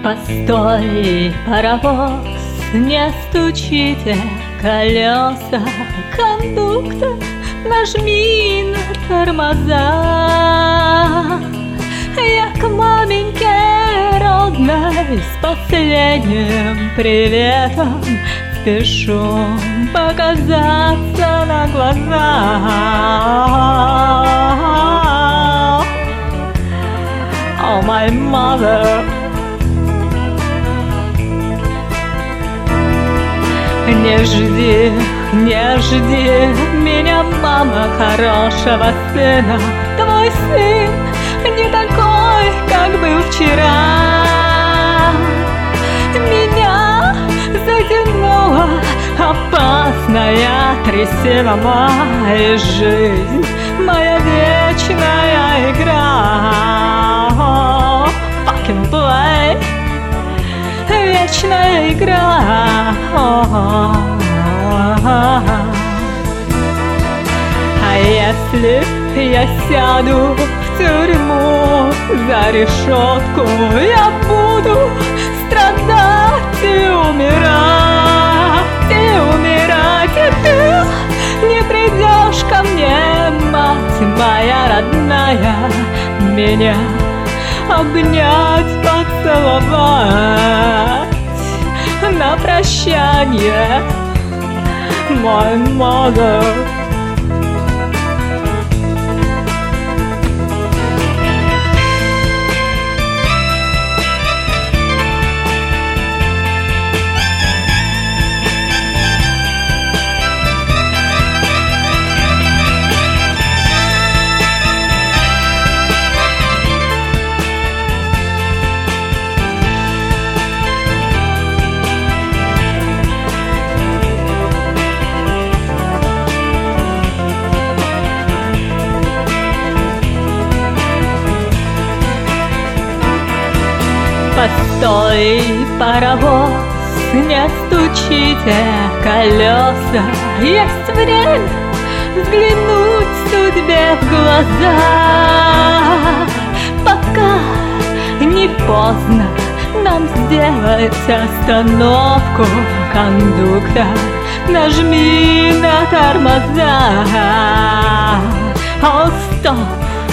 Постой, паровоз, не стучите колеса, кондуктор, нажми на тормоза. Я к маменьке родной с последним приветом спешу показаться на глаза. Oh, my mother. Не жди, не жди меня, мама, хорошего сына. Твой сын не такой, как был вчера. Меня затянула опасная трясина, моя жизнь, моя вечная игра. Fucking play. Вечная игра. А если я сяду в тюрьму за решетку, я буду страдать и умирать, и умирать, и ты не придешь ко мне, мать моя родная, меня обнять, поцеловать на прощание, my mother. Постой, паровоз, не стучите колеса. Есть время взглянуть судьбе в глаза, пока не поздно нам сделать остановку. Кондуктор, нажми на тормоза. Oh, stop,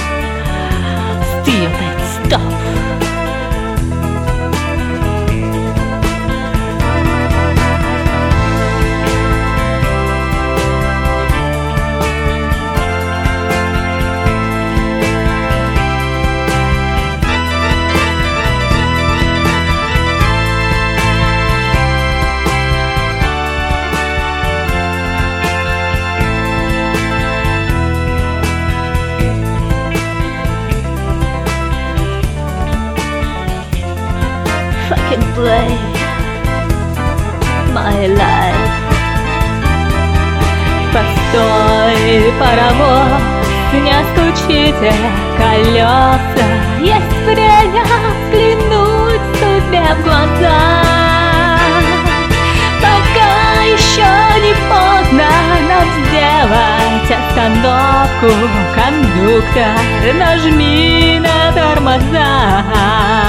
stupid, stop. Fucking play my life. Постой, паровоз, не стучите колеса. Есть время взглянуть судьбе в глаза, пока еще не поздно нам сделать остановку. Кондуктор, нажми на тормоза.